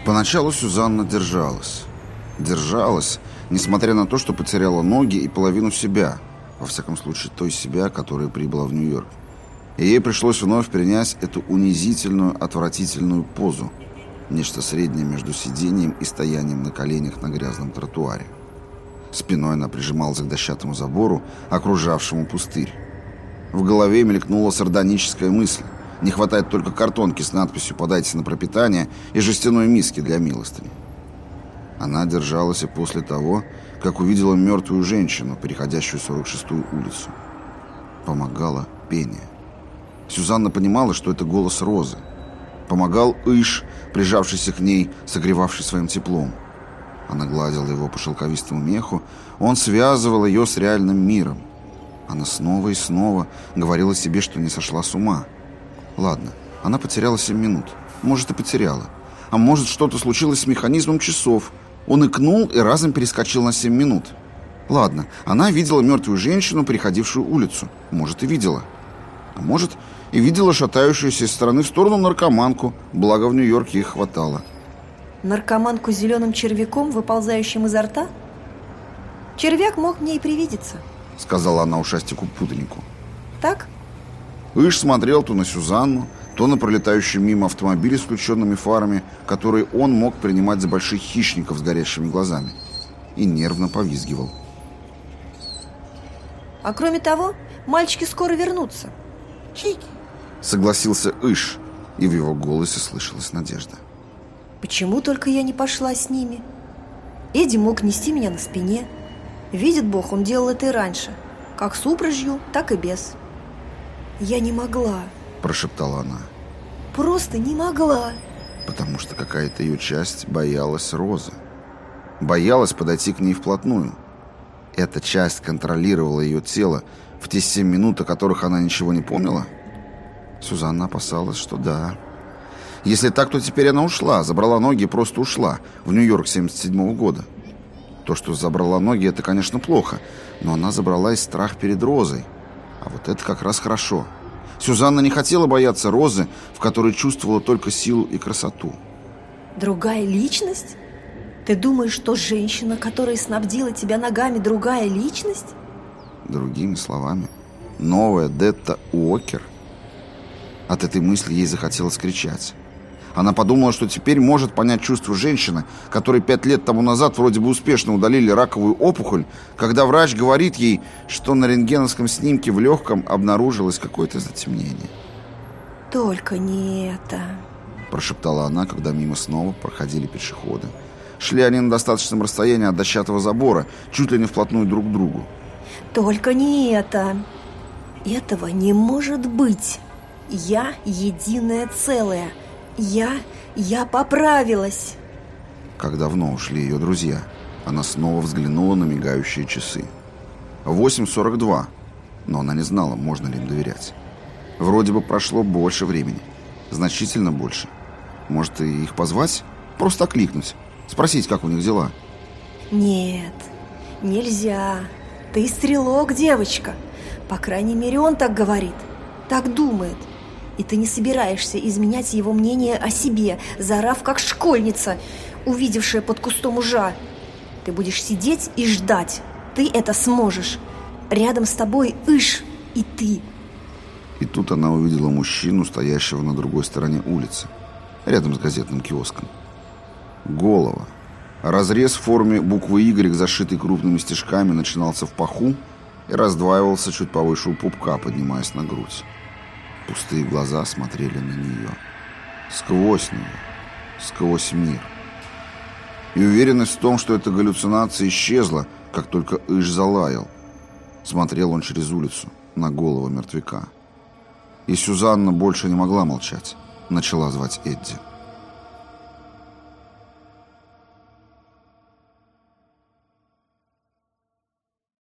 Поначалу Сюзанна держалась. Держалась, несмотря на то, что потеряла ноги и половину себя, во всяком случае той себя, которая прибыла в Нью-Йорк. И ей пришлось вновь принять эту унизительную, отвратительную позу, нечто среднее между сидением и стоянием на коленях на грязном тротуаре. Спиной она прижималась к дощатому забору, окружавшему пустырь. В голове мелькнула сардоническая мысль: не хватает только картонки с надписью «Подайте на пропитание» и жестяной миски для милостыни. Она держалась и после того, как увидела мертвую женщину, переходящую 46-ю улицу. Помогало пение. Сюзанна понимала, что это голос Розы. Помогал Иш, прижавшийся к ней, согревавший своим теплом. Она гладила его по шелковистому меху, он связывал ее с реальным миром. Она снова и снова говорила себе, что не сошла с ума. Ладно, она потеряла 7 минут. Может, и потеряла. А может, что-то случилось с механизмом часов. Он икнул и разом перескочил на 7 минут. Ладно, она видела мертвую женщину, переходившую улицу. Может, и видела. А может, и видела шатающуюся из стороны в сторону наркоманку. Благо, в Нью-Йорке их хватало. Наркоманку с зеленым червяком, выползающим изо рта? Червяк мог мне и привидеться, сказала она ушастику-пудельнику. Так? Иш смотрел то на Сюзанну, то на пролетающие мимо автомобили с включенными фарами, которые он мог принимать за больших хищников с горящими глазами, и нервно повизгивал. А кроме того, мальчики скоро вернутся. Чики, согласился Иш, и в его голосе слышалась надежда. Почему только я не пошла с ними? Эдди мог нести меня на спине. Видит Бог, он делал это и раньше, как с упряжью, так и без. Я не могла, прошептала она. Просто не могла. Потому что какая-то ее часть боялась Розы. Боялась подойти к ней вплотную. Эта часть контролировала ее тело в те 7 минут, о которых она ничего не помнила. Сюзанна опасалась, что да. Если так, то теперь она ушла, забрала ноги и просто ушла в Нью-Йорк 77-го года. То, что забрала ноги, это, конечно, плохо, но она забрала и страх перед Розой. А вот это как раз хорошо. Сюзанна не хотела бояться Розы, в которой чувствовала только силу и красоту. Другая личность? Ты думаешь, что женщина, которая снабдила тебя ногами, другая личность? Другими словами, новая Детта Уокер. От этой мысли ей захотелось кричать. Она подумала, что теперь может понять чувство женщины, которой 5 лет тому назад вроде бы успешно удалили раковую опухоль, когда врач говорит ей, что на рентгеновском снимке в легком обнаружилось какое-то затемнение. «Только не это», – прошептала она, когда мимо снова проходили пешеходы. Шли они на достаточном расстоянии от дощатого забора, чуть ли не вплотную друг к другу. «Только не это. Этого не может быть. Я единое целое. Я поправилась». Как давно ушли ее друзья? Она снова взглянула на мигающие часы. 8:42, но она не знала, можно ли им доверять. Вроде бы прошло больше времени. Значительно больше. Может, и их позвать? Просто окликнуть. Спросить, как у них дела. Нет, нельзя. Ты стрелок, девочка. По крайней мере, он так говорит. Так думает. И ты не собираешься изменять его мнение о себе, заорав как школьница, увидевшая под кустом ужа. Ты будешь сидеть и ждать. Ты это сможешь. Рядом с тобой Иш и ты. И тут она увидела мужчину, стоящего на другой стороне улицы, рядом с газетным киоском. Голова. Разрез в форме буквы Y, зашитый крупными стежками, начинался в паху и раздваивался чуть повыше у пупка, поднимаясь на грудь. Пустые глаза смотрели на нее. Сквозь нее. Сквозь мир. И уверенность в том, что эта галлюцинация исчезла, как только Иш залаял. Смотрел он через улицу на голову мертвяка. И Сюзанна больше не могла молчать. Начала звать Эдди.